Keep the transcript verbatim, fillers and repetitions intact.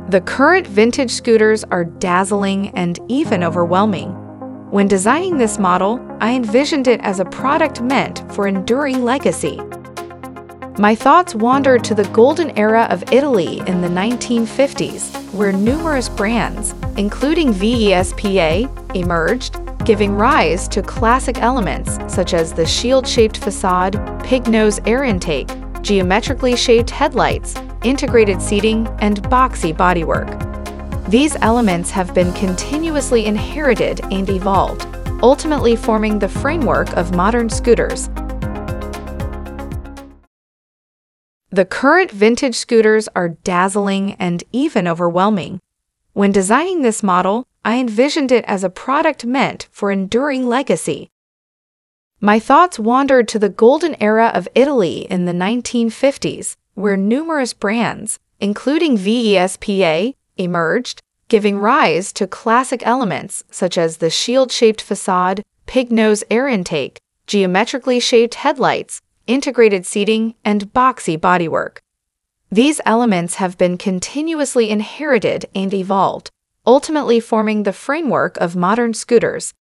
The current vintage scooters are dazzling and even overwhelming. When designing this model, I envisioned it as a product meant for enduring legacy. My thoughts wandered to the golden era of Italy in the nineteen fifties, where numerous brands, including Vespa, emerged, giving rise to classic elements such as the shield-shaped facade, pig-nose air intake, geometrically shaped headlights, integrated seating, and boxy bodywork. These elements have been continuously inherited and evolved, ultimately forming the framework of modern scooters. The current vintage scooters are dazzling and even overwhelming. When designing this model, I envisioned it as a product meant for enduring legacy. My thoughts wandered to the golden era of Italy in the nineteen fifties, where numerous brands, including Vespa, emerged, giving rise to classic elements such as the shield-shaped facade, pig-nose air intake, geometrically shaped headlights, integrated seating, and boxy bodywork. These elements have been continuously inherited and evolved, ultimately forming the framework of modern scooters.